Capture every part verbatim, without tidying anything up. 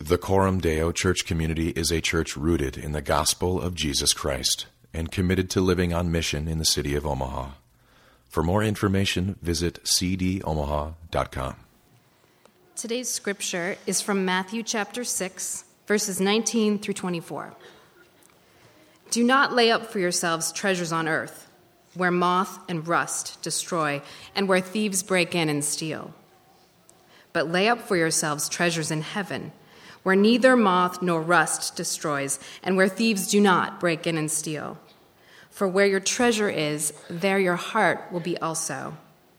The Coram Deo Church community is a church rooted in the gospel of Jesus Christ and committed to living on mission in the city of Omaha. For more information, visit c d omaha dot com. Today's scripture is from Matthew chapter six, verses nineteen through twenty-four. Do not lay up for yourselves treasures on earth, where moth and rust destroy, and where thieves break in and steal. But lay up for yourselves treasures in heaven, where neither moth nor rust destroys, and where thieves do not break in and steal. For where your treasure is, there your heart will be also.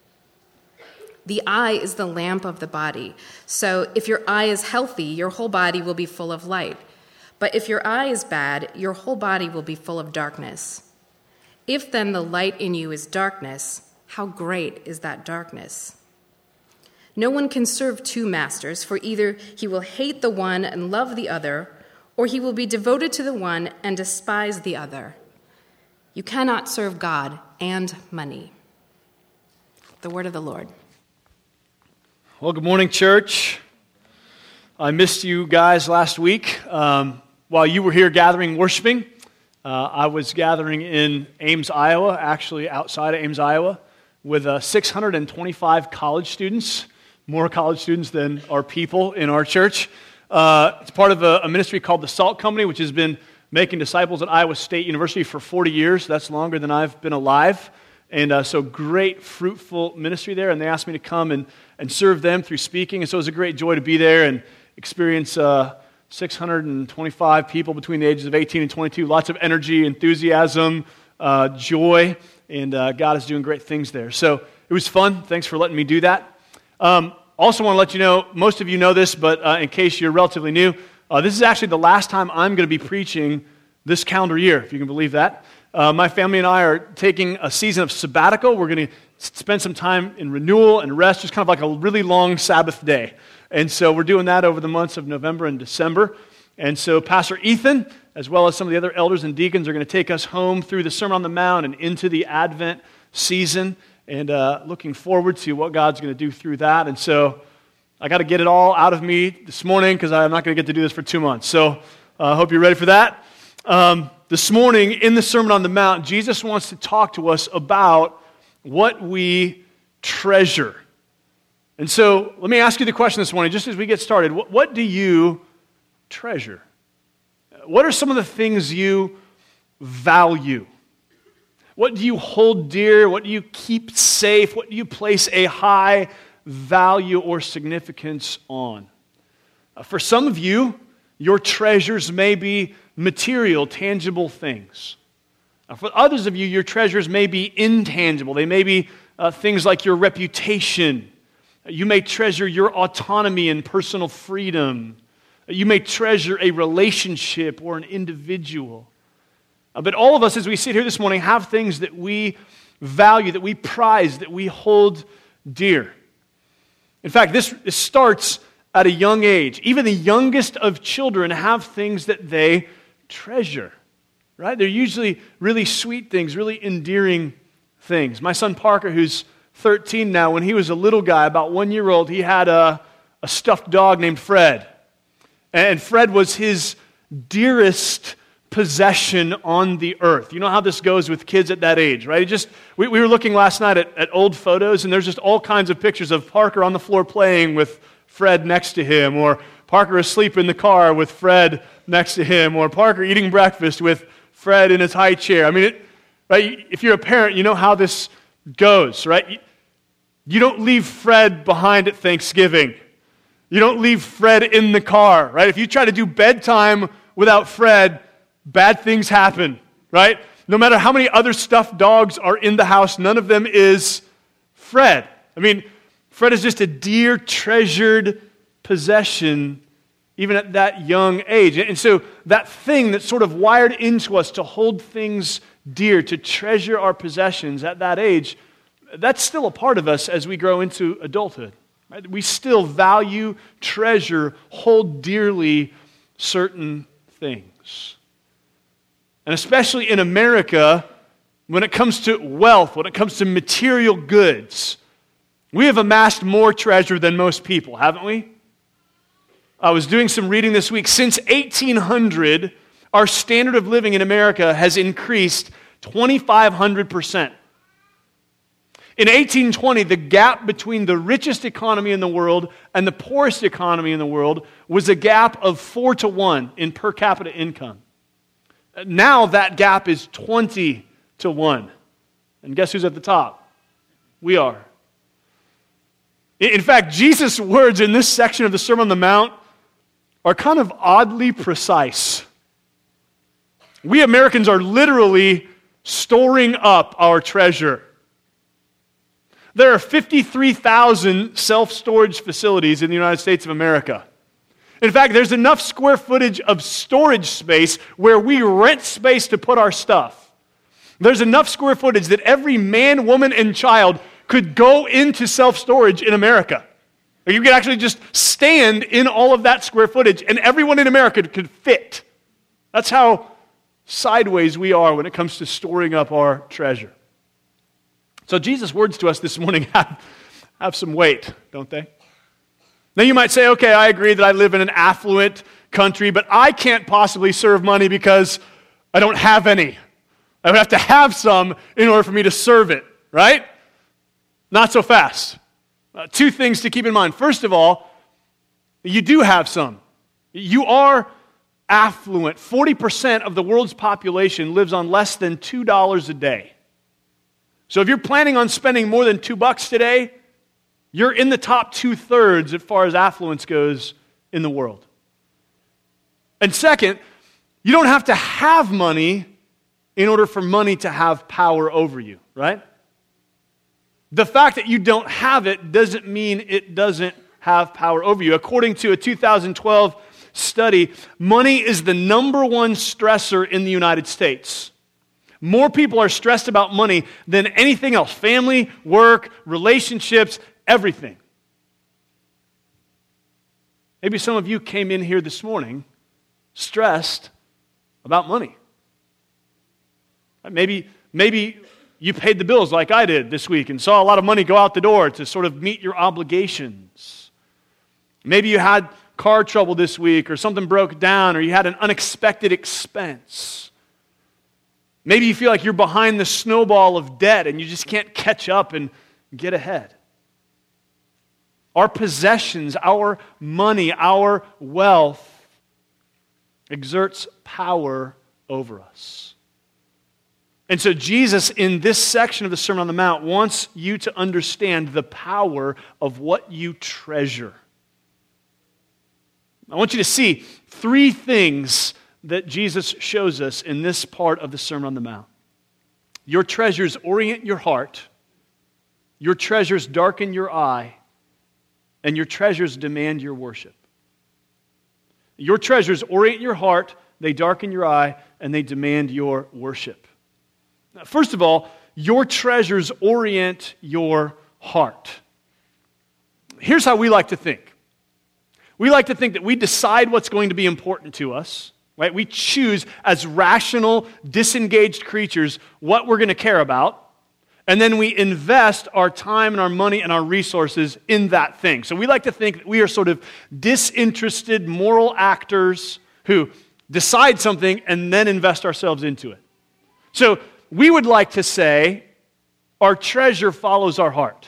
The eye is the lamp of the body. So if your eye is healthy, your whole body will be full of light. But if your eye is bad, your whole body will be full of darkness. If then the light in you is darkness, how great is that darkness? No one can serve two masters, for either he will hate the one and love the other, or he will be devoted to the one and despise the other. You cannot serve God and money. The word of the Lord. Well, good morning, church. I missed you guys last week. Um, while you were here gathering, worshiping, uh, I was gathering in Ames, Iowa, actually outside of Ames, Iowa, with uh, six hundred twenty-five college students. More college students than our people in our church. Uh, it's part of a, a ministry called the Salt Company, which has been making disciples at Iowa State University for forty years. That's longer than I've been alive. And uh, so great, fruitful ministry there. And they asked me to come and, and serve them through speaking. And so it was a great joy to be there and experience uh, six hundred twenty-five people between the ages of eighteen and twenty-two. Lots of energy, enthusiasm, uh, joy. And uh, God is doing great things there. So it was fun. Thanks for letting me do that. Um, also want to let you know, most of you know this, but uh, in case you're relatively new, uh, this is actually the last time I'm going to be preaching this calendar year, if you can believe that. Uh, my family and I are taking a season of sabbatical. We're going to spend some time in renewal and rest, just kind of like a really long Sabbath day. And so we're doing that over the months of November and December. And so Pastor Ethan, as well as some of the other elders and deacons, are going to take us home through the Sermon on the Mount and into the Advent season. And uh, looking forward to what God's going to do through that. And so I got to get it all out of me this morning because I'm not going to get to do this for two months. So I uh, hope you're ready for that. Um, this morning in the Sermon on the Mount, Jesus wants to talk to us about what we treasure. And so let me ask you the question this morning, just as we get started. What, what do you treasure? What are some of the things you value? What do you hold dear? What do you keep safe? What do you place a high value or significance on? Uh, for some of you, your treasures may be material, tangible things. Uh, for others of you, your treasures may be intangible. They may be uh, things like your reputation. Uh, you may treasure your autonomy and personal freedom. Uh, you may treasure a relationship or an individual. Uh, but all of us, as we sit here this morning, have things that we value, that we prize, that we hold dear. In fact, this, this starts at a young age. Even the youngest of children have things that they treasure, right? They're usually really sweet things, really endearing things. My son Parker, who's thirteen now, when he was a little guy, about one year old, he had a, a stuffed dog named Fred. And Fred was his dearest possession on the earth. You know how this goes with kids at that age, right? It just we, we were looking last night at, at old photos, and there's just all kinds of pictures of Parker on the floor playing with Fred next to him, or Parker asleep in the car with Fred next to him, or Parker eating breakfast with Fred in his high chair. I mean, it, right? If you're a parent, you know how this goes, right? You don't leave Fred behind at Thanksgiving. You don't leave Fred in the car, right? If you try to do bedtime without Fred, bad things happen, right? No matter how many other stuffed dogs are in the house, none of them is Fred. I mean, Fred is just a dear, treasured possession, even at that young age. And so that thing that's sort of wired into us to hold things dear, to treasure our possessions at that age, that's still a part of us as we grow into adulthood. Right? We still value, treasure, hold dearly certain things. And especially in America, when it comes to wealth, when it comes to material goods, we have amassed more treasure than most people, haven't we? I was doing some reading this week. Since eighteen hundred, our standard of living in America has increased twenty-five hundred percent. In eighteen twenty, the gap between the richest economy in the world and the poorest economy in the world was a gap of four to one in per capita income. Now that gap is twenty to one. And guess who's at the top? We are. In fact, Jesus' words in this section of the Sermon on the Mount are kind of oddly precise. We Americans are literally storing up our treasure. There are fifty-three thousand self-storage facilities in the United States of America. In fact, there's enough square footage of storage space where we rent space to put our stuff. There's enough square footage that every man, woman, and child could go into self-storage in America. Or you could actually just stand in all of that square footage, and everyone in America could fit. That's how sideways we are when it comes to storing up our treasure. So Jesus' words to us this morning have, have some weight, don't they? Now you might say, okay, I agree that I live in an affluent country, but I can't possibly serve money because I don't have any. I would have to have some in order for me to serve it, right? Not so fast. Uh, two things to keep in mind. First of all, you do have some. You are affluent. forty percent of the world's population lives on less than two dollars a day. So if you're planning on spending more than two bucks today, you're in the top two-thirds as far as affluence goes in the world. And second, you don't have to have money in order for money to have power over you, right? The fact that you don't have it doesn't mean it doesn't have power over you. According to a two thousand twelve study, money is the number one stressor in the United States. More people are stressed about money than anything else. Family, work, relationships, everything. Maybe some of you came in here this morning stressed about money. Maybe, maybe you paid the bills like I did this week and saw a lot of money go out the door to sort of meet your obligations. Maybe you had car trouble this week, or something broke down, or you had an unexpected expense. Maybe you feel like you're behind the snowball of debt and you just can't catch up and get ahead. Our possessions, our money, our wealth exerts power over us. And so Jesus, in this section of the Sermon on the Mount, wants you to understand the power of what you treasure. I want you to see three things that Jesus shows us in this part of the Sermon on the Mount. Your treasures orient your heart, your treasures darken your eye, and your treasures demand your worship. Your treasures orient your heart, they darken your eye, and they demand your worship. Now, first of all, your treasures orient your heart. Here's how we like to think. We like to think that we decide what's going to be important to us. Right? We choose as rational, disengaged creatures what we're going to care about, and then we invest our time and our money and our resources in that thing. So we like to think that we are sort of disinterested moral actors who decide something and then invest ourselves into it. So we would like to say our treasure follows our heart.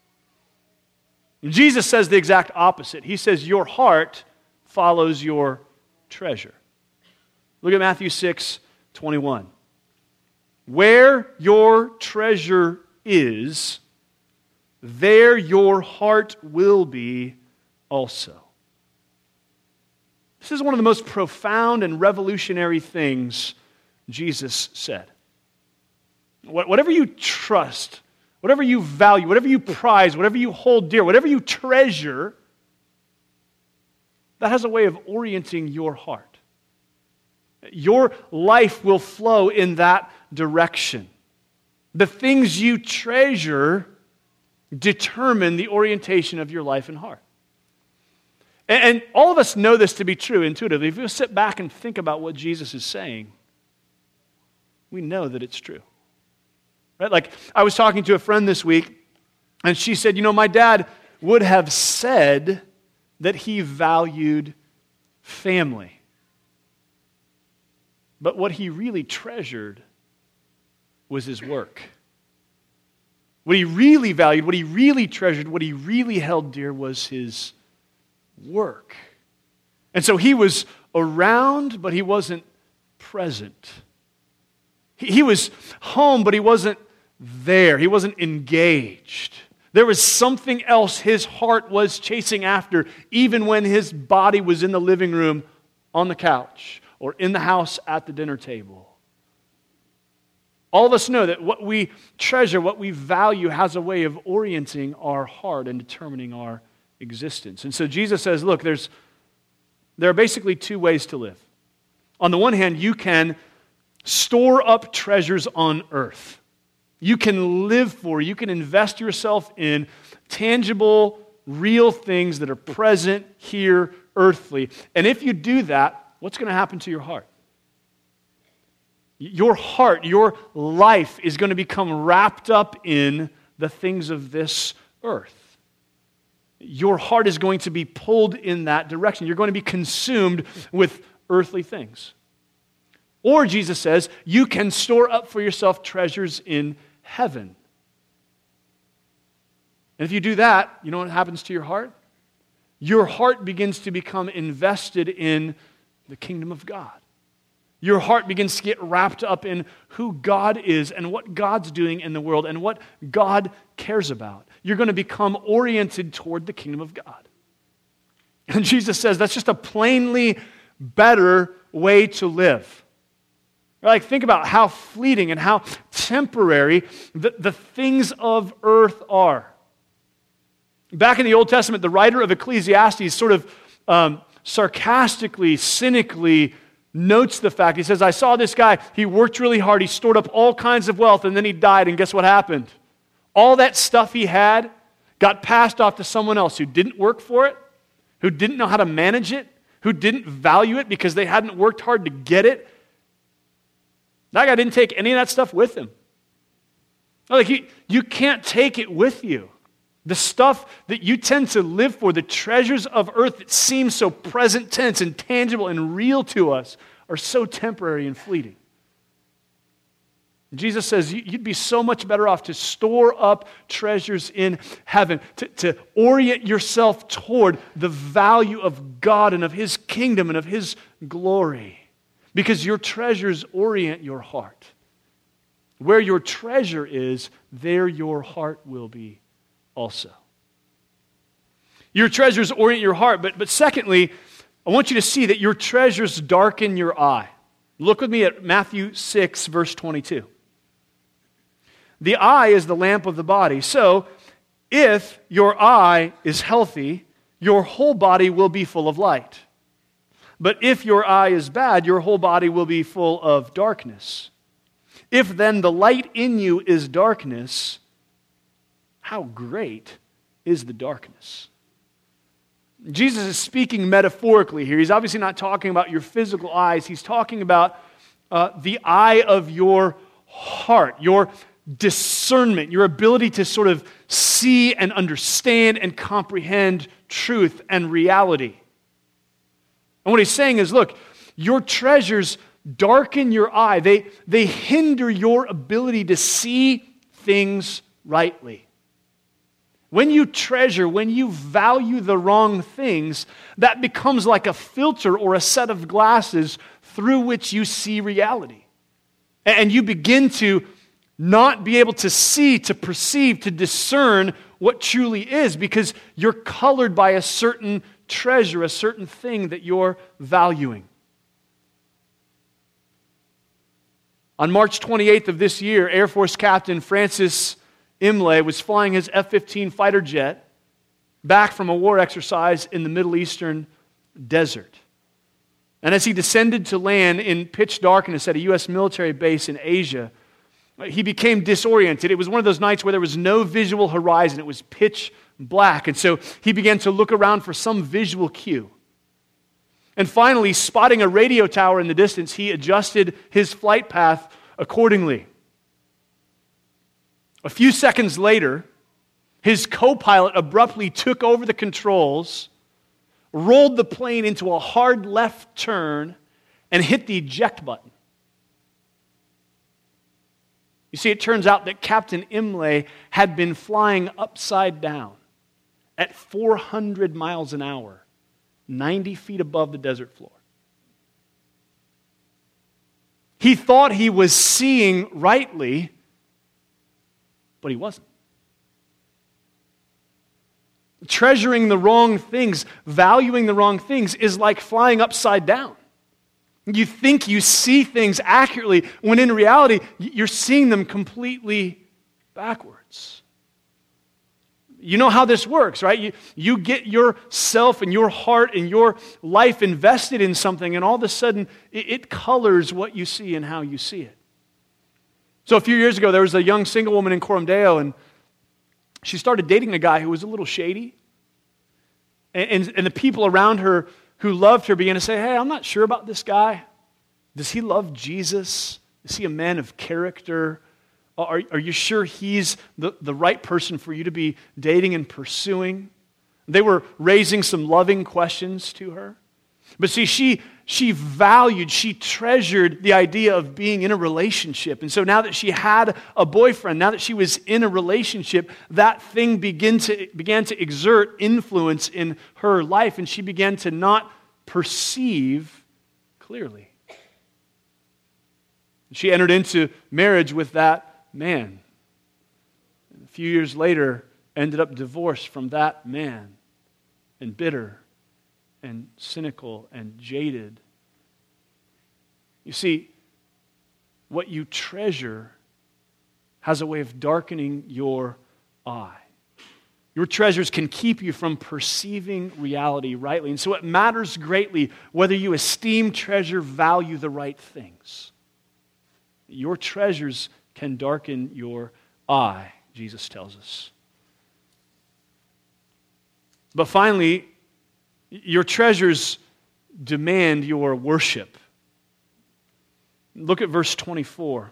Jesus says the exact opposite. He says your heart follows your treasure. Look at Matthew six twenty-one. Where your treasure is, there your heart will be also. This is one of the most profound and revolutionary things Jesus said. Whatever you trust, whatever you value, whatever you prize, whatever you hold dear, whatever you treasure, that has a way of orienting your heart. Your life will flow in that direction. The things you treasure determine the orientation of your life and heart. And all of us know this to be true intuitively. If you sit back and think about what Jesus is saying, we know that it's true. Right? Like, I was talking to a friend this week, and she said, you know, my dad would have said that he valued family. But what he really treasured was his work. What he really valued, what he really treasured, what he really held dear was his work. And so he was around, but he wasn't present. He, he was home, but he wasn't there. He wasn't engaged. There was something else his heart was chasing after, even when his body was in the living room, on the couch, or in the house at the dinner table. All of us know that what we treasure, what we value, has a way of orienting our heart and determining our existence. And so Jesus says, look, there's there are basically two ways to live. On the one hand, you can store up treasures on earth. You can live for, you can invest yourself in tangible, real things that are present here, earthly. And if you do that, what's going to happen to your heart? Your heart, your life is going to become wrapped up in the things of this earth. Your heart is going to be pulled in that direction. You're going to be consumed with earthly things. Or, Jesus says, you can store up for yourself treasures in heaven. And if you do that, you know what happens to your heart? Your heart begins to become invested in the kingdom of God. Your heart begins to get wrapped up in who God is and what God's doing in the world and what God cares about. You're going to become oriented toward the kingdom of God. And Jesus says that's just a plainly better way to live. Like, think about how fleeting and how temporary the, the things of earth are. Back in the Old Testament, the writer of Ecclesiastes sort of um, sarcastically, cynically notes the fact. He says, I saw this guy, he worked really hard, he stored up all kinds of wealth, and then he died, and guess what happened? All that stuff he had got passed off to someone else who didn't work for it, who didn't know how to manage it, who didn't value it because they hadn't worked hard to get it. That guy didn't take any of that stuff with him. Like you, you can't take it with you. The stuff that you tend to live for, the treasures of earth that seem so present tense and tangible and real to us, are so temporary and fleeting. Jesus says you'd be so much better off to store up treasures in heaven, to, to orient yourself toward the value of God and of His kingdom and of His glory, because your treasures orient your heart. Where your treasure is, there your heart will be also. Your treasures orient your heart, but, but secondly, I want you to see that your treasures darken your eye. Look with me at Matthew six, verse twenty-two. The eye is the lamp of the body. So, if your eye is healthy, your whole body will be full of light. But if your eye is bad, your whole body will be full of darkness. If then the light in you is darkness, how great is the darkness? Jesus is speaking metaphorically here. He's obviously not talking about your physical eyes. He's talking about uh, the eye of your heart, your discernment, your ability to sort of see and understand and comprehend truth and reality. And what he's saying is, look, your treasures darken your eye. They, they hinder your ability to see things rightly. When you treasure, when you value the wrong things, that becomes like a filter or a set of glasses through which you see reality. And you begin to not be able to see, to perceive, to discern what truly is, because you're colored by a certain treasure, a certain thing that you're valuing. On March twenty-eighth of this year, Air Force Captain Francis Imlay was flying his F fifteen fighter jet back from a war exercise in the Middle Eastern desert. And as he descended to land in pitch darkness at a U S military base in Asia, he became disoriented. It was one of those nights where there was no visual horizon. It was pitch black. And so he began to look around for some visual cue. And finally, spotting a radio tower in the distance, he adjusted his flight path accordingly. A few seconds later, his co-pilot abruptly took over the controls, rolled the plane into a hard left turn, and hit the eject button. You see, it turns out that Captain Imlay had been flying upside down at four hundred miles an hour, ninety feet above the desert floor. He thought he was seeing rightly, but he wasn't. Treasuring the wrong things, valuing the wrong things is like flying upside down. You think you see things accurately, when in reality, you're seeing them completely backwards. You know how this works, right? You, you get yourself and your heart and your life invested in something, and all of a sudden, it, it colors what you see and how you see it. So a few years ago, there was a young single woman in Coram Deo, and she started dating a guy who was a little shady. And, and, and the people around her who loved her began to say, hey, I'm not sure about this guy. Does he love Jesus? Is he a man of character? Are, are you sure he's the, the right person for you to be dating and pursuing? They were raising some loving questions to her. But see, she, she valued, she treasured the idea of being in a relationship. And so now that she had a boyfriend, now that she was in a relationship, that thing began to, began to exert influence in her life, and she began to not perceive clearly. She entered into marriage with that man. And a few years later, ended up divorced from that man, and bitter and cynical and jaded. You see, what you treasure has a way of darkening your eye. Your treasures can keep you from perceiving reality rightly. And so it matters greatly whether you esteem, treasure, value the right things. Your treasures can darken your eye, Jesus tells us. But finally, your treasures demand your worship. Look at verse twenty-four.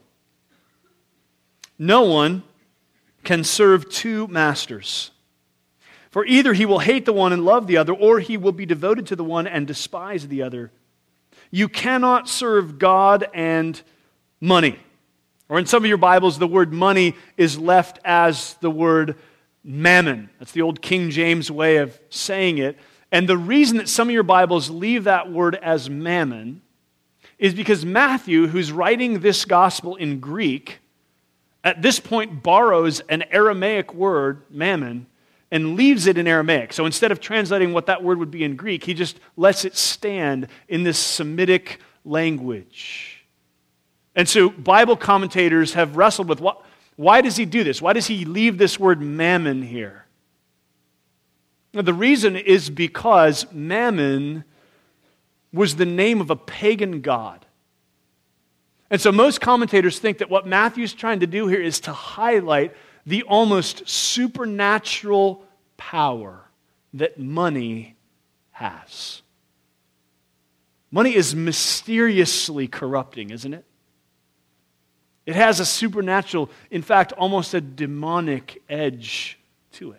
No one can serve two masters, for either he will hate the one and love the other, or he will be devoted to the one and despise the other. You cannot serve God and money. Or in some of your Bibles, the word money is left as the word mammon. That's the old King James way of saying it. And the reason that some of your Bibles leave that word as mammon is because Matthew, who's writing this gospel in Greek, at this point borrows an Aramaic word, mammon, and leaves it in Aramaic. So instead of translating what that word would be in Greek, he just lets it stand in this Semitic language. And so Bible commentators have wrestled with, what, why does he do this? Why does he leave this word mammon here? Now, the reason is because Mammon was the name of a pagan god. And so most commentators think that what Matthew's trying to do here is to highlight the almost supernatural power that money has. Money is mysteriously corrupting, isn't it? It has a supernatural, in fact, almost a demonic edge to it.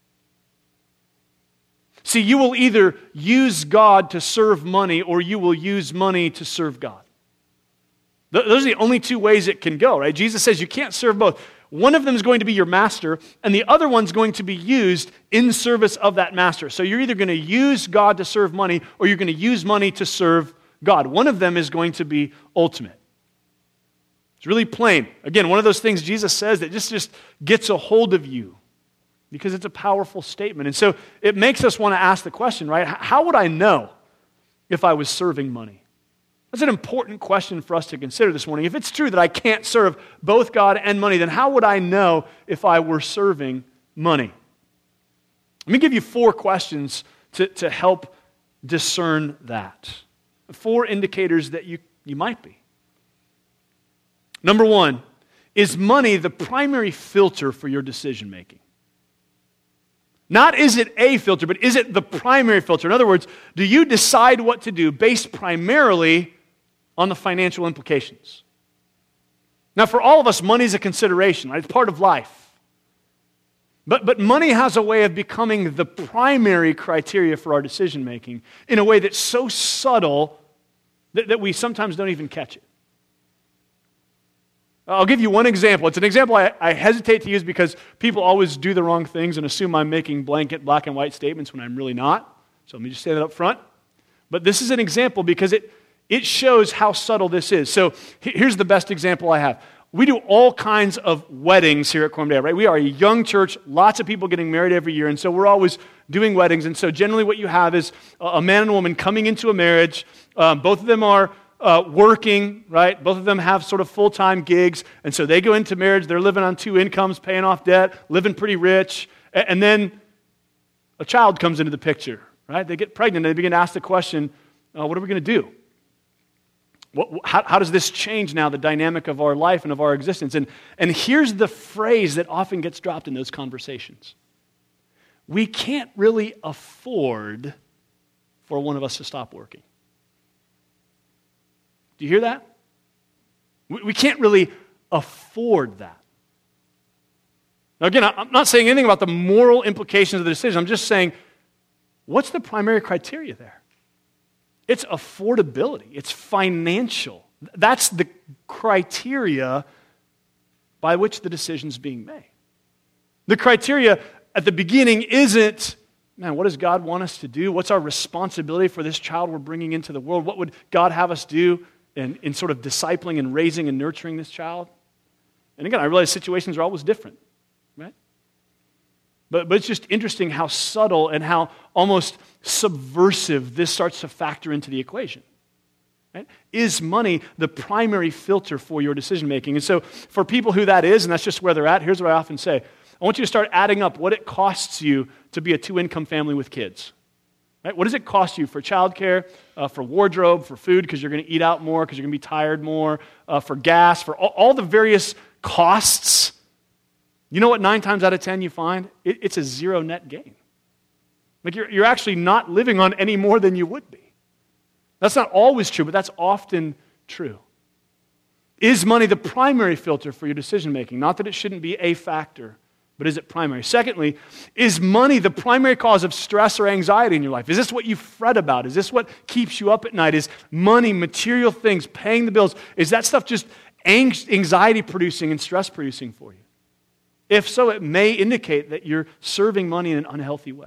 See, you will either use God to serve money, or you will use money to serve God. Those are the only two ways it can go, right? Jesus says you can't serve both. One of them is going to be your master, and the other one's going to be used in service of that master. So you're either going to use God to serve money, or you're going to use money to serve God. One of them is going to be ultimate. It's really plain. Again, one of those things Jesus says that just, just gets a hold of you, because it's a powerful statement. And so it makes us want to ask the question, right? How would I know if I was serving money? That's an important question for us to consider this morning. If it's true that I can't serve both God and money, then how would I know if I were serving money? Let me give you four questions to, to help discern that. Four indicators that you, you might be. Number one, is money the primary filter for your decision making? Not is it a filter, but is it the primary filter? In other words, do you decide what to do based primarily on the financial implications? Now, for all of us, money is a consideration, right? It's part of life. But, but money has a way of becoming the primary criteria for our decision making in a way that's so subtle that, that we sometimes don't even catch it. I'll give you one example. It's an example I, I hesitate to use because people always do the wrong things and assume I'm making blanket black and white statements when I'm really not. So let me just say that up front. But this is an example because it, it shows how subtle this is. So here's the best example I have. We do all kinds of weddings here at Cormdale, right? We are a young church, lots of people getting married every year, and so we're always doing weddings. And so generally what you have is a man and a woman coming into a marriage. Um, both of them are Uh, working, right? Both of them have sort of full-time gigs, and so they go into marriage, they're living on two incomes, paying off debt, living pretty rich, and, and then a child comes into the picture, right? They get pregnant, and they begin to ask the question, uh, what are we going to do? What, how, how does this change now the dynamic of our life and of our existence? And, and here's the phrase that often gets dropped in those conversations. We can't really afford for one of us to stop working. Do you hear that? We can't really afford that. Now again, I'm not saying anything about the moral implications of the decision. I'm just saying, what's the primary criteria there? It's affordability. It's financial. That's the criteria by which the decision's being made. The criteria at the beginning isn't, man, what does God want us to do? What's our responsibility for this child we're bringing into the world? What would God have us do in, in sort of discipling and raising and nurturing this child? And again, I realize situations are always different, right? But, but it's just interesting how subtle and how almost subversive this starts to factor into the equation. Right? Is money the primary filter for your decision making? And so for people who that is, and that's just where they're at, here's what I often say. I want you to start adding up what it costs you to be a two-income family with kids. Right? What does it cost you for childcare, uh, for wardrobe, for food, because you're going to eat out more, because you're going to be tired more, uh, for gas, for all, all the various costs? You know what nine times out of ten you find? It, it's a zero net gain. Like you're, you're actually not living on any more than you would be. That's not always true, but that's often true. Is money the primary filter for your decision making? Not that it shouldn't be a factor, but is it primary? Secondly, is money the primary cause of stress or anxiety in your life? Is this what you fret about? Is this what keeps you up at night? Is money, material things, paying the bills, is that stuff just anxiety producing and stress producing for you? If so, it may indicate that you're serving money in an unhealthy way.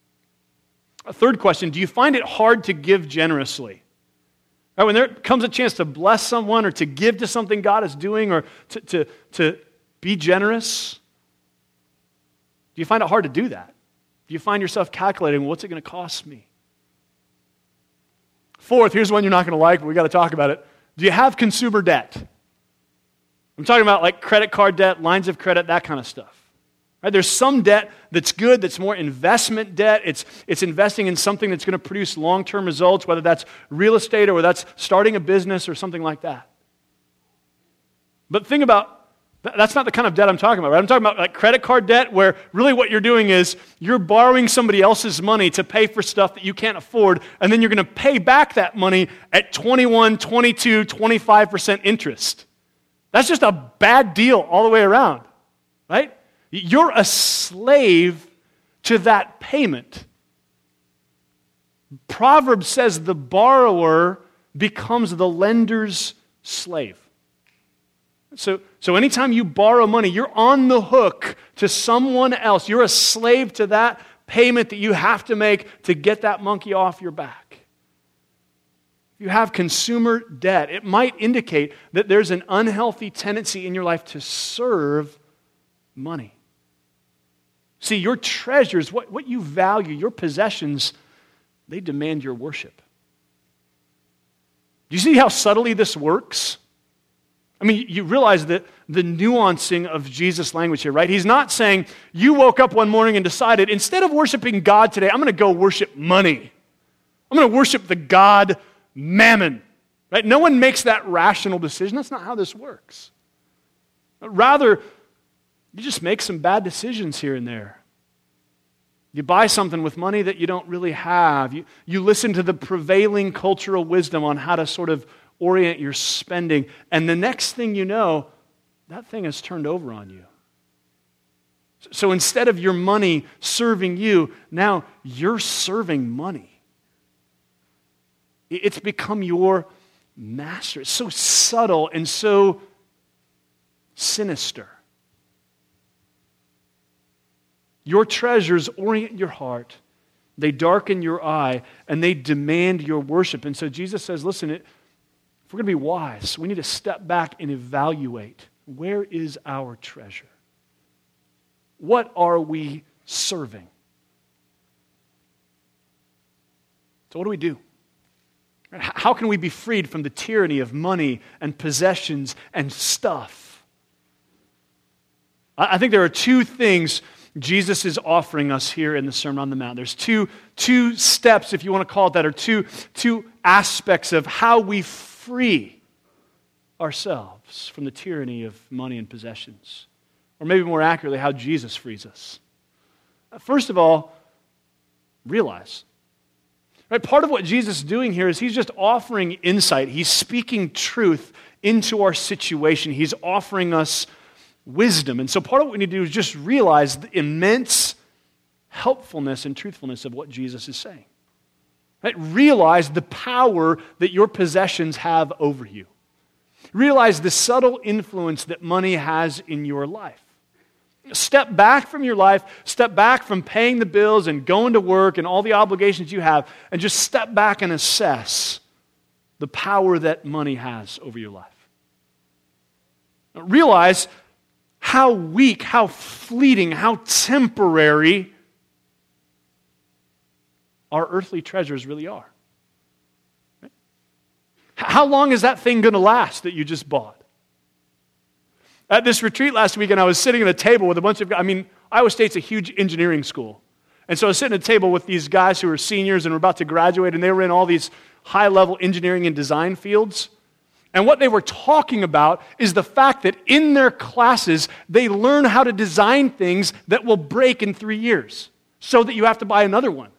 A third question, do you find it hard to give generously? Right, when there comes a chance to bless someone or to give to something God is doing or to, to, to be generous, do you find it hard to do that? Do you find yourself calculating, what's it going to cost me? Fourth, here's one you're not going to like, but we got to talk about it. Do you have consumer debt? I'm talking about like credit card debt, lines of credit, that kind of stuff. Right? There's some debt that's good, that's more investment debt. It's, it's investing in something that's going to produce long-term results, whether that's real estate or whether that's starting a business or something like that. But think about, that's not the kind of debt I'm talking about, right? I'm talking about like credit card debt where really what you're doing is you're borrowing somebody else's money to pay for stuff that you can't afford, and then you're going to pay back that money at twenty-one, twenty-two, twenty-five percent interest. That's just a bad deal all the way around, right? You're a slave to that payment. Proverbs says the borrower becomes the lender's slave. So, so anytime you borrow money, you're on the hook to someone else. You're a slave to that payment that you have to make to get that monkey off your back. If you have consumer debt, it might indicate that there's an unhealthy tendency in your life to serve money. See, your treasures, what, what you value, your possessions, they demand your worship. Do you see how subtly this works? I mean, you realize that the nuancing of Jesus' language here, right? He's not saying, you woke up one morning and decided, instead of worshiping God today, I'm going to go worship money. I'm going to worship the God Mammon. Right? No one makes that rational decision. That's not how this works. Rather, you just make some bad decisions here and there. You buy something with money that you don't really have. You, you listen to the prevailing cultural wisdom on how to sort of orient your spending. And the next thing you know, that thing has turned over on you. So instead of your money serving you, now you're serving money. It's become your master. It's so subtle and so sinister. Your treasures orient your heart, they darken your eye, and they demand your worship. And so Jesus says, listen, if we're going to be wise, we need to step back and evaluate, where is our treasure? What are we serving? So what do we do? How can we be freed from the tyranny of money and possessions and stuff? I think there are two things Jesus is offering us here in the Sermon on the Mount. There's two, two steps, if you want to call it that, or two, two aspects of how we free ourselves from the tyranny of money and possessions. Or maybe more accurately, how Jesus frees us. First of all, realize. Right, part of what Jesus is doing here is he's just offering insight. He's speaking truth into our situation. He's offering us wisdom. And so part of what we need to do is just realize the immense helpfulness and truthfulness of what Jesus is saying. Right? Realize the power that your possessions have over you. Realize the subtle influence that money has in your life. Step back from your life, step back from paying the bills and going to work and all the obligations you have, and just step back and assess the power that money has over your life. Realize how weak, how fleeting, how temporary our earthly treasures really are. Right? How long is that thing going to last that you just bought? At this retreat last weekend, I was sitting at a table with a bunch of guys. I mean, Iowa State's a huge engineering school. And so I was sitting at a table with these guys who were seniors and were about to graduate, and they were in all these high-level engineering and design fields. And what they were talking about is the fact that in their classes, they learn how to design things that will break in three years so that you have to buy another one.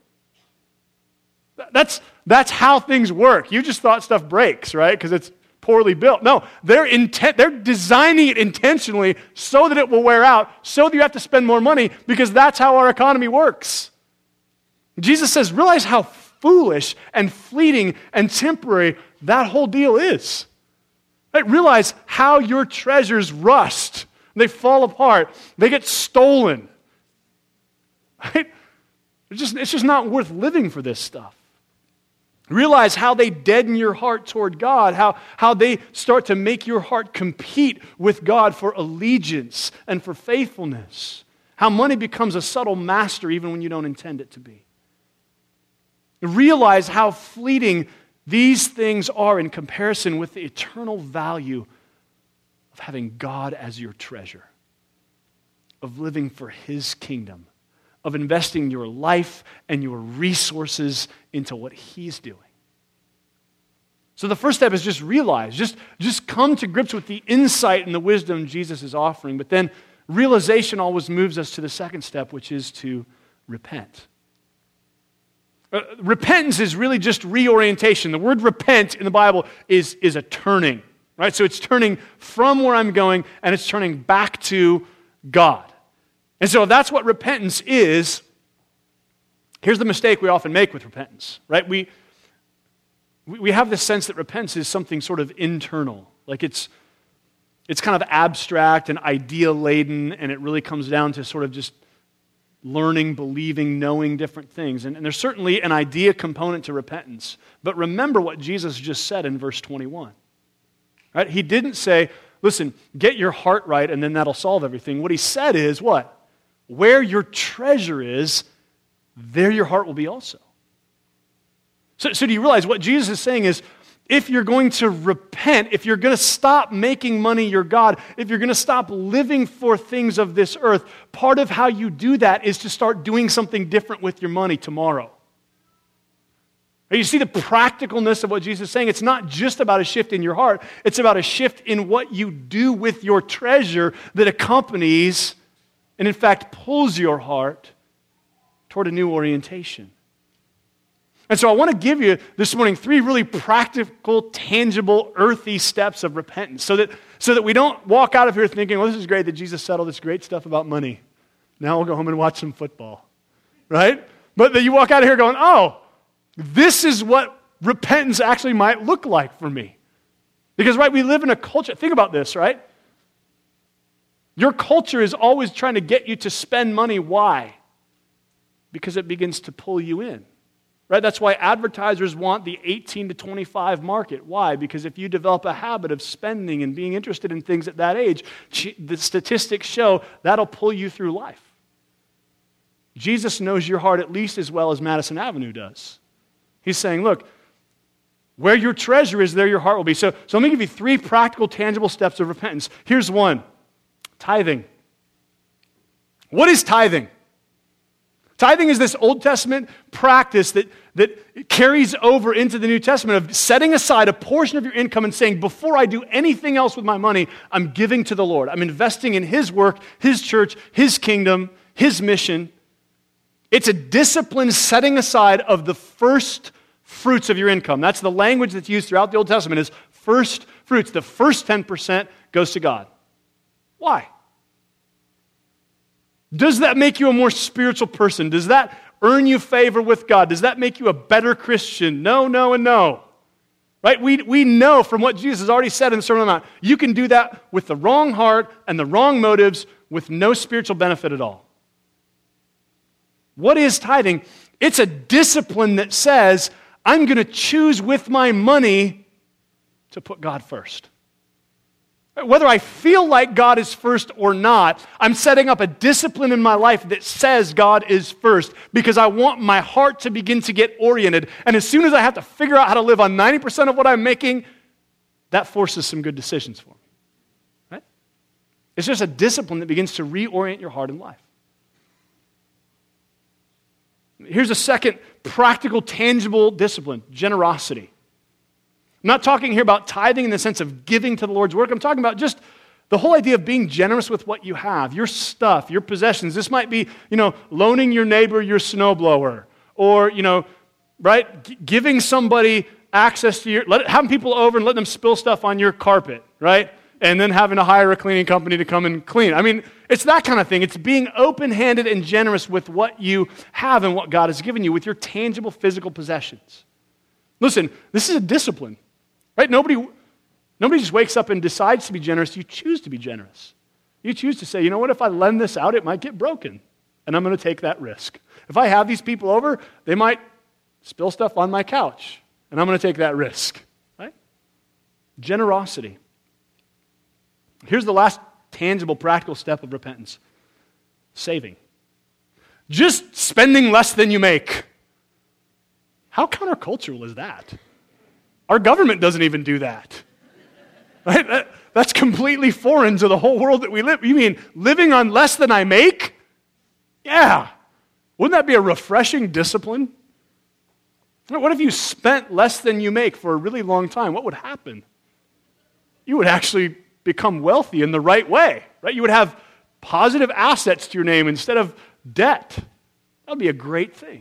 That's, that's how things work. You just thought stuff breaks, right? Because it's poorly built. No, they're intent, they're designing it intentionally so that it will wear out, so that you have to spend more money, because that's how our economy works. Jesus says, realize how foolish and fleeting and temporary that whole deal is. Right? Realize how your treasures rust. They fall apart. They get stolen. Right? It's just, it's just not worth living for this stuff. Realize how they deaden your heart toward God, how, how they start to make your heart compete with God for allegiance and for faithfulness. How money becomes a subtle master even when you don't intend it to be. Realize how fleeting these things are in comparison with the eternal value of having God as your treasure, of living for His kingdom, of investing your life and your resources into what He's doing. So the first step is just realize, just, just come to grips with the insight and the wisdom Jesus is offering. But then realization always moves us to the second step, which is to repent. Uh, repentance is really just reorientation. The word repent in the Bible is, is a turning, right? So it's turning from where I'm going and it's turning back to God. And so if that's what repentance is, here's the mistake we often make with repentance, right? We, we have this sense that repentance is something sort of internal, like it's, it's kind of abstract and idea-laden, and it really comes down to sort of just learning, believing, knowing different things. And, and there's certainly an idea component to repentance. But remember what Jesus just said in verse twenty-one. Right? He didn't say, listen, get your heart right and then that'll solve everything. What he said is what? Where your treasure is, there your heart will be also. So, so do you realize what Jesus is saying is, if you're going to repent, if you're going to stop making money your God, if you're going to stop living for things of this earth, part of how you do that is to start doing something different with your money tomorrow. You see the practicalness of what Jesus is saying? It's not just about a shift in your heart. It's about a shift in what you do with your treasure that accompanies and in fact pulls your heart toward a new orientation. And so I want to give you this morning three really practical, tangible, earthy steps of repentance so that, so that we don't walk out of here thinking, well, this is great that Jesus said all this great stuff about money. Now we'll go home and watch some football, right? But then you walk out of here going, oh, this is what repentance actually might look like for me. Because, right, we live in a culture, think about this, right? Your culture is always trying to get you to spend money. Why? Because it begins to pull you in. Right? That's why advertisers want the eighteen to twenty-five market. Why? Because if you develop a habit of spending and being interested in things at that age, the statistics show that'll pull you through life. Jesus knows your heart at least as well as Madison Avenue does. He's saying, look, where your treasure is, there your heart will be. So, so let me give you three practical, tangible steps of repentance. Here's one. Tithing. What is tithing? Tithing is this Old Testament practice that, that carries over into the New Testament of setting aside a portion of your income and saying, before I do anything else with my money, I'm giving to the Lord. I'm investing in His work, His church, His kingdom, His mission. It's a disciplined setting aside of the first fruits of your income. That's the language that's used throughout the Old Testament is first fruits. The first ten percent goes to God. Why? Does that make you a more spiritual person? Does that earn you favor with God? Does that make you a better Christian? No, no, and no. Right? We, we know from what Jesus has already said in the Sermon on the Mount, you can do that with the wrong heart and the wrong motives with no spiritual benefit at all. What is tithing? It's a discipline that says, I'm going to choose with my money to put God first. Whether I feel like God is first or not, I'm setting up a discipline in my life that says God is first because I want my heart to begin to get oriented. And as soon as I have to figure out how to live on ninety percent of what I'm making, that forces some good decisions for me. Right? It's just a discipline that begins to reorient your heart and life. Here's a second practical, tangible discipline, generosity. I'm not talking here about tithing in the sense of giving to the Lord's work. I'm talking about just the whole idea of being generous with what you have, your stuff, your possessions. This might be, you know, loaning your neighbor your snowblower or, you know, right, G- giving somebody access to your, let, having people over and let them spill stuff on your carpet, right, and then having to hire a cleaning company to come and clean. I mean, it's that kind of thing. It's being open-handed and generous with what you have and what God has given you, with your tangible physical possessions. Listen, this is a discipline. Right? Nobody, nobody just wakes up and decides to be generous. You choose to be generous. You choose to say, you know what, if I lend this out, it might get broken. And I'm going to take that risk. If I have these people over, they might spill stuff on my couch. And I'm going to take that risk. Right? Generosity. Here's the last tangible, practical step of repentance. Saving. Just spending less than you make. How countercultural is that? Our government doesn't even do that. Right? That, that's completely foreign to the whole world that we live. You mean living on less than I make? Yeah. Wouldn't that be a refreshing discipline? What if you spent less than you make for a really long time? What would happen? You would actually become wealthy in the right way. Right? You would have positive assets to your name instead of debt. That would be a great thing.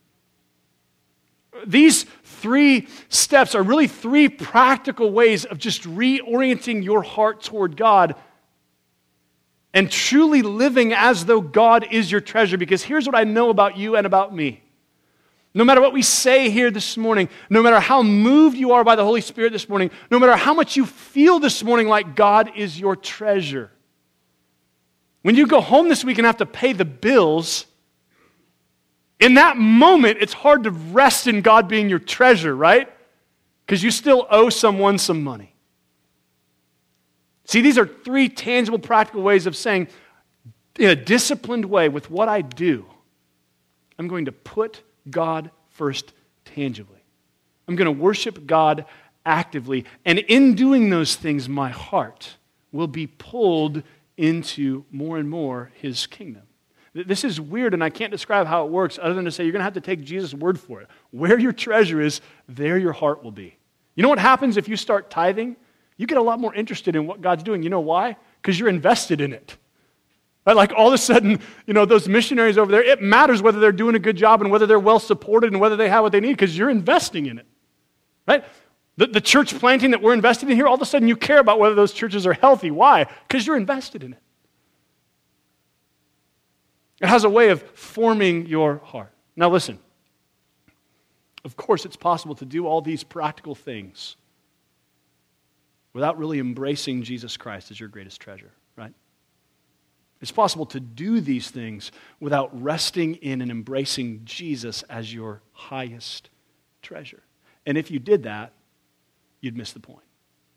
These three steps are really three practical ways of just reorienting your heart toward God and truly living as though God is your treasure. Because here's what I know about you and about me. No matter what we say here this morning, no matter how moved you are by the Holy Spirit this morning, no matter how much you feel this morning like God is your treasure, when you go home this week and have to pay the bills, in that moment, it's hard to rest in God being your treasure, right? Because you still owe someone some money. See, these are three tangible, practical ways of saying, in a disciplined way, with what I do, I'm going to put God first tangibly. I'm going to worship God actively. And in doing those things, my heart will be pulled into more and more His kingdom. This is weird, and I can't describe how it works other than to say you're going to have to take Jesus' word for it. Where your treasure is, there your heart will be. You know what happens if you start tithing? You get a lot more interested in what God's doing. You know why? Because you're invested in it. Right? Like all of a sudden, you know, those missionaries over there, it matters whether they're doing a good job and whether they're well supported and whether they have what they need because you're investing in it. Right? The, the church planting that we're invested in here, all of a sudden you care about whether those churches are healthy. Why? Because you're invested in it. It has a way of forming your heart. Now listen, of course it's possible to do all these practical things without really embracing Jesus Christ as your greatest treasure, right? It's possible to do these things without resting in and embracing Jesus as your highest treasure. And if you did that, you'd miss the point.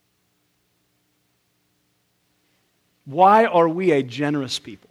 Why are we a generous people?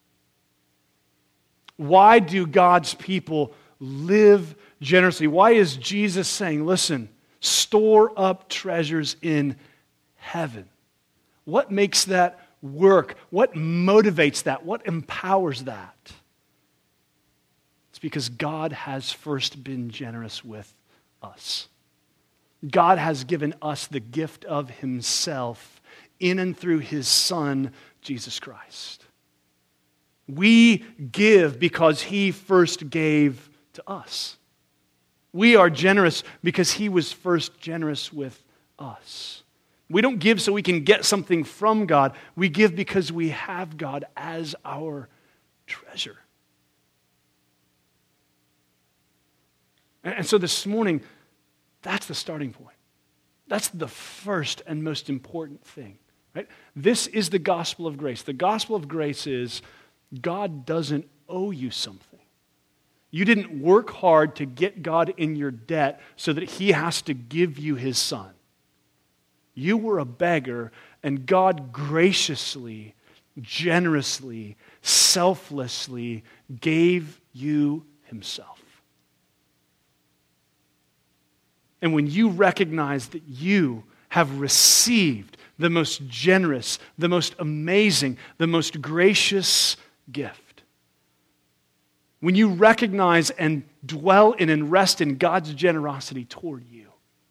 Why do God's people live generously? Why is Jesus saying, listen, store up treasures in heaven? What makes that work? What motivates that? What empowers that? It's because God has first been generous with us. God has given us the gift of himself in and through his Son, Jesus Christ. We give because he first gave to us. We are generous because he was first generous with us. We don't give so we can get something from God. We give because we have God as our treasure. And so this morning, that's the starting point. That's the first and most important thing, right? This is the gospel of grace. The gospel of grace is God doesn't owe you something. You didn't work hard to get God in your debt so that he has to give you his Son. You were a beggar, and God graciously, generously, selflessly gave you himself. And when you recognize that you have received the most generous, the most amazing, the most gracious gift, when you recognize and dwell in and rest in God's generosity toward you,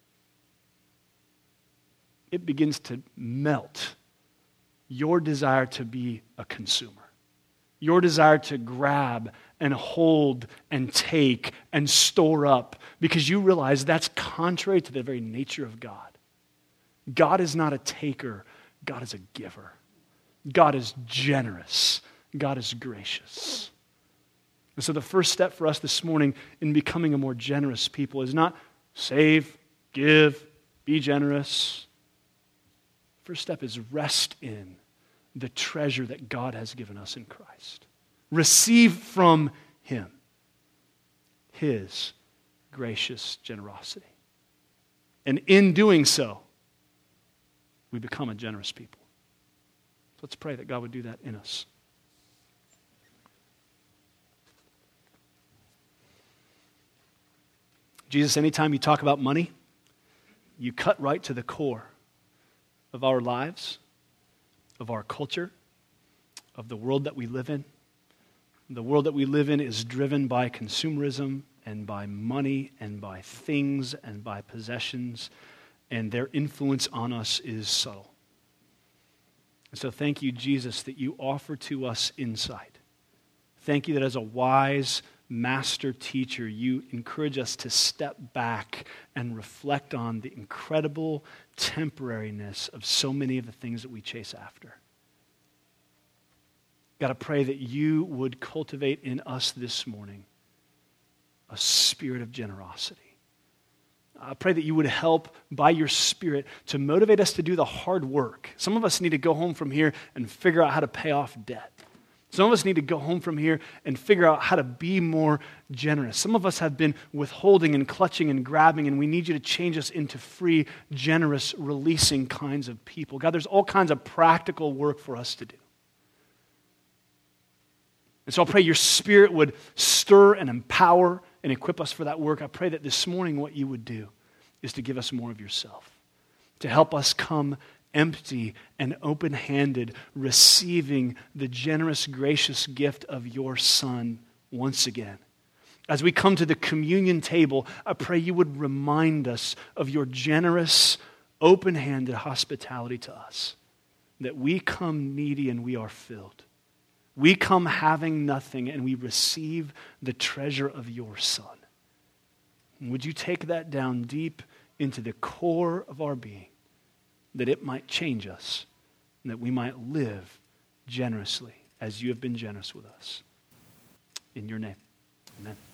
it begins to melt your desire to be a consumer, your desire to grab and hold and take and store up, because you realize that's contrary to the very nature of God. God is not a taker. God is a giver. God is generous. God is gracious. And so the first step for us this morning in becoming a more generous people is not save, give, be generous. First step is rest in the treasure that God has given us in Christ. Receive from him his gracious generosity. And in doing so, we become a generous people. So let's pray that God would do that in us. Jesus, anytime you talk about money, you cut right to the core of our lives, of our culture, of the world that we live in. The world that we live in is driven by consumerism and by money and by things and by possessions, and their influence on us is subtle. And so thank you, Jesus, that you offer to us insight. Thank you that as a wise master teacher, you encourage us to step back and reflect on the incredible temporariness of so many of the things that we chase after. God, I pray that you would cultivate in us this morning a spirit of generosity. I pray that you would help by your Spirit to motivate us to do the hard work. Some of us need to go home from here and figure out how to pay off debt. Some of us need to go home from here and figure out how to be more generous. Some of us have been withholding and clutching and grabbing, and we need you to change us into free, generous, releasing kinds of people. God, there's all kinds of practical work for us to do. And so I pray your Spirit would stir and empower and equip us for that work. I pray that this morning what you would do is to give us more of yourself, to help us come empty and open-handed, receiving the generous, gracious gift of your Son once again. As we come to the communion table, I pray you would remind us of your generous, open-handed hospitality to us, that we come needy and we are filled. We come having nothing and we receive the treasure of your Son. And would you take that down deep into the core of our being, that it might change us, and that we might live generously as you have been generous with us. in your name. Amen.